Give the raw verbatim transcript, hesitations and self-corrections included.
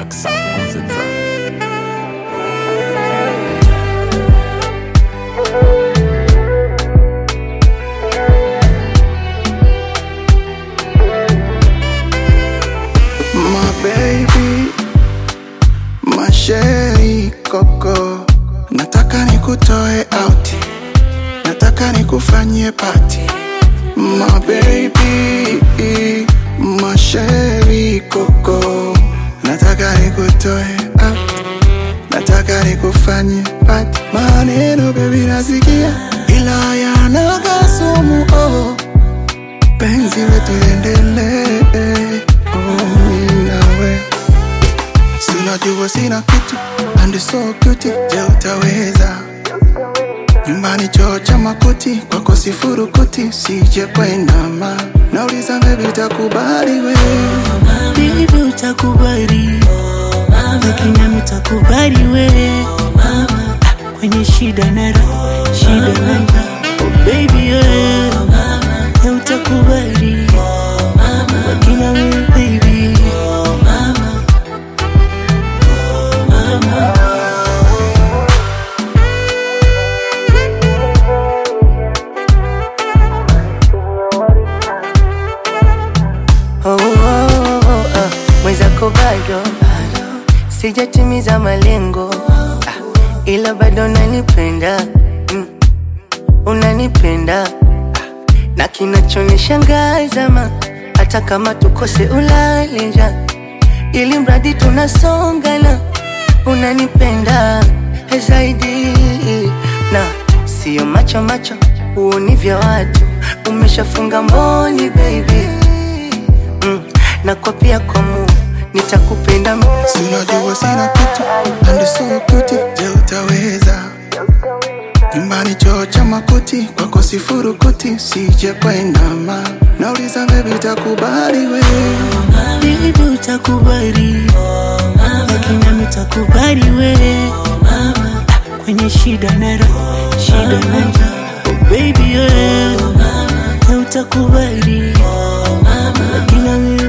Black South on the track. My baby, my sherry coco, nataka nikutoe out, nataka nikufanyie party. My baby, my sherry coco, nataka nikutoe out, nataka nikufanyie party. Maneno baby nasikia, ila yanaga sumu oh, penzi letu liendelee oh, mimi nawe. Sinajua sina kitu, and so cute, je utaweza? Nyumbani choo cha makuti, kwako sifurukuti, sije kwendama. Nauliza baby utakubali we? Baby utakubali, lakini utakubali we? Kwenye shida na raha, shida na raha, oh baby we, utakubali, lakini we baby. Oh, oh, oh, oh. Mwenzako bado sijatimiza malengo, ah, ila bado unanipenda, mm, unanipenda, ah, na kinachonishangaza ma hata kama tukose ulalija, ili mradi tunasongana, unanipenda zaidi, na sio macho macho uoni vya watu, umeshafunga mboni baby, mm, na kwa pia kwa mu nitakupenda mimi. Sinajua sina kitu, and so cute, je utaweza? Nyumbani choo cha makuti, kwako sifurukuti, sije kwendama. Nauliza baby utakubali we? Baby utakubali, lakini utakubali we? Kwenye shida na raha, shida na raha, oh baby we, utakubali, lakini